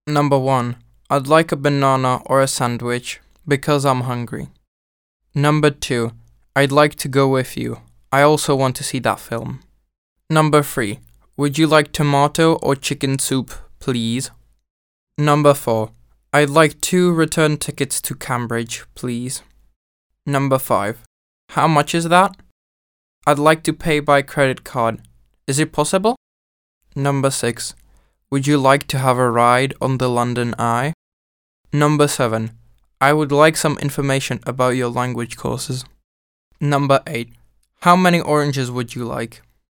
Number 1. I'd like a banana or a sandwich because I'm hungry. Number 2. I'd like to go with you. I also want to see that film. Number 3. Would you like tomato or chicken soup, please? Number 4. I'd like 2 return tickets to Cambridge, please. Number 5. How much is that? I'd like to pay by credit card. Is it possible? Number 6. Would you like to have a ride on the London Eye? Number 7. I would like some information about your language courses. Number 8. How many oranges would you like?